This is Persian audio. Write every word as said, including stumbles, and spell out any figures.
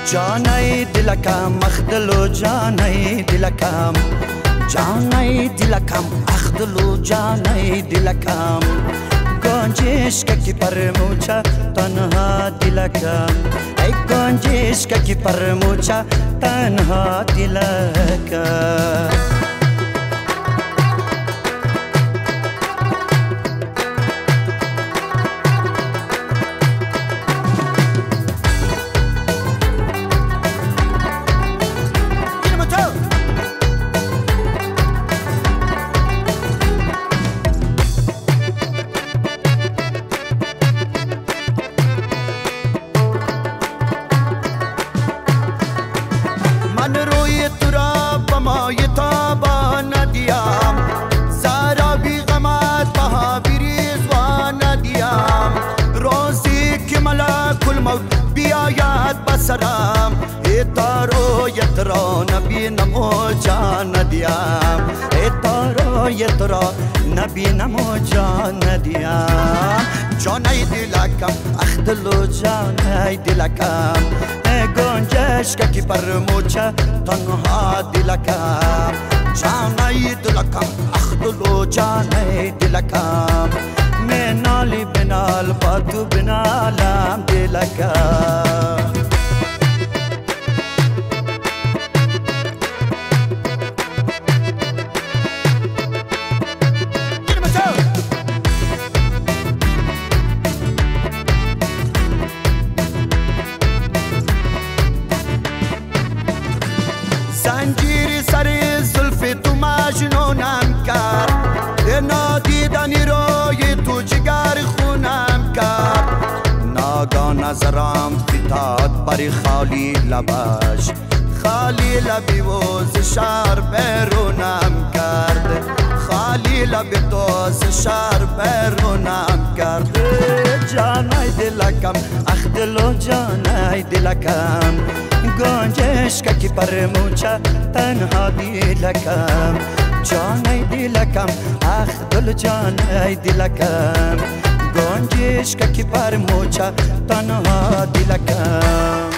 جانای دلکم اخدلو جانای دلکم جانای دلکم اخدلو جانای دلکم گنجش کی پرموچا تنها دلکم ای گنجش کی پرموچا تنها دلکم من روی تو را با مای تابا ندیم زارا بی غمت بها بریز و ندیم روزی که ملک الموت بیاید بسرم ایتا رویت را نبینم و جان ندیم ایتا رویت را نبینم و جان ندیم جانای دلکم اخدلو جانای دلکم گنجش کی پرموچا تنها دلکم جانای دلکم اخدلو جانای دلکم منالی بنال با تو بنالم دلکم زنجیری سر زلف تو مجنونم کرد نادیدنی روی تو جگر خونم کرد ناگاه نظرم فتاد بر خالی لبش خالی لبی و ز شهر بیرونم کرد خالی لبی تو ز شهر بیرونم کرد جانای دلکم اخدلو جانای دلکم گنجش کی پرموچا تنها دلکم جانای دلکم اخدل جانای دلکم گنجش کی پرموچا تنها دلکم